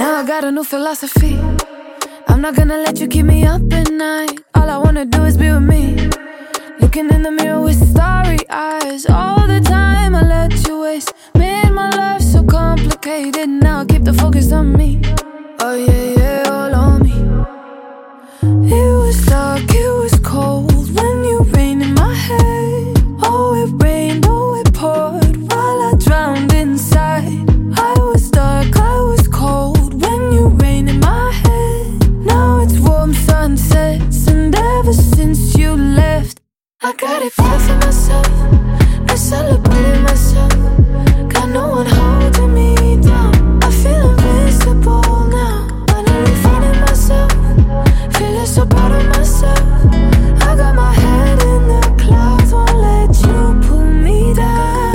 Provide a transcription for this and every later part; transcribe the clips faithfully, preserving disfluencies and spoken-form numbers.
Now I got a new philosophy. I'm not gonna let you keep me up at night. All I wanna do is be with me. Looking in the mirror with starry eyes. All the time I let you waste. Made my life so complicated. Now I keep the focus on me. Oh yeah, yeah, all on me. It was dark, it was cold when you rained in my head. Oh, it rained, oh, it poured while I drowned inside. I was dark, I was cold when you rained in my head. Now it's warm sunsets, and ever since you left, I got it far for myself. I celebrated myself. Got no one holding me down. I feel invincible now. Finally finding myself. Feeling so proud of myself. I got my head in the clouds. Won't let you pull me down.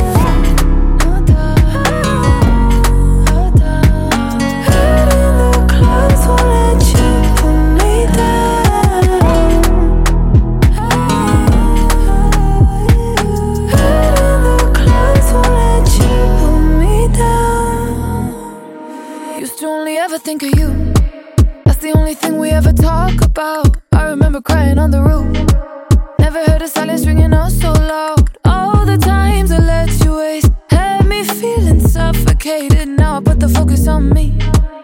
Head in the clouds. Won't let you pull me down. Head in the clouds. Won't let you pull me down. Used to only ever think of you. That's the only thing we ever talk about. I remember crying on the roof. Never heard a silence ringing out so loud. All the times I let you waste had me feeling suffocated. Now I put the focus on me.